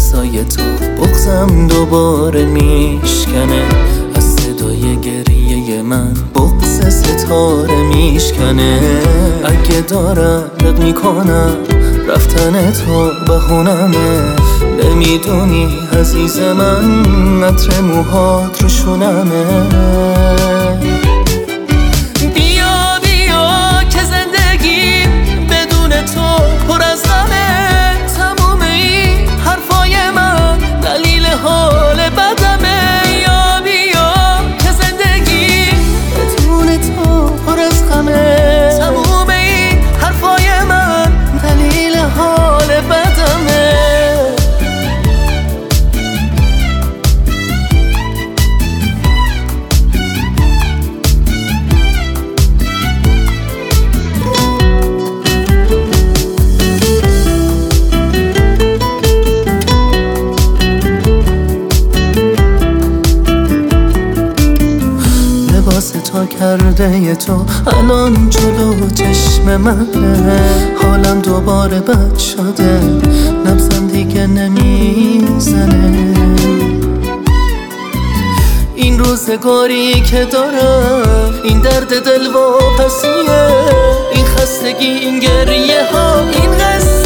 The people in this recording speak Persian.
دستای تو بغضم دوباره میشکنه، از صدای گریه من بغض ستاره میشکنه. اگه دارم میکنم رفتن تو بهونمه، نمیدونی عزیز من عطر موهات رو شونمه. بیا بیا که زندگی بدون تو پر از غمه، تموم این حرفای من دلیل حال بدمه. بیا بیا که زندگی بدون تو پر از غمه، تموم این حرفای من دلیل حال بدمه. لباس تا کرده تو الان جلو چشم منه، حالم دوباره بد شده، نبضم دیگه نمیزنه. این روزگاری که دارم، این درد دل واپسیه، این خستگی، این گریه ها، این قصه